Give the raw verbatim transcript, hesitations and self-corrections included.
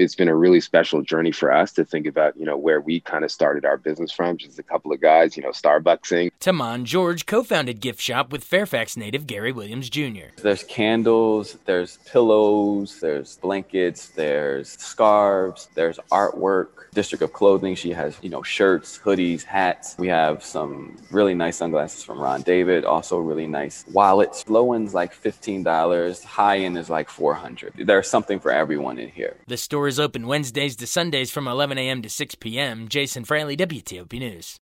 it's been a really special journey for us to think about, you know, where we kind of started our business from, just a couple of guys, you know, Starbucksing. Taman George co-founded Gift Shop with Fairfax native Gary Williams Junior There's candles, there's pillows, there's blankets, there's scarves, there's artwork. District of Clothing, she has, you know, shirts, hoodies, hats. We have some really nice sunglasses from Ron David, also really nice wallets. Low end's like fifteen dollars, high end is like four hundred dollars. There's something for everyone in here. The store is open Wednesdays to Sundays from eleven a.m. to six p.m. Jason Fraley, W T O P News.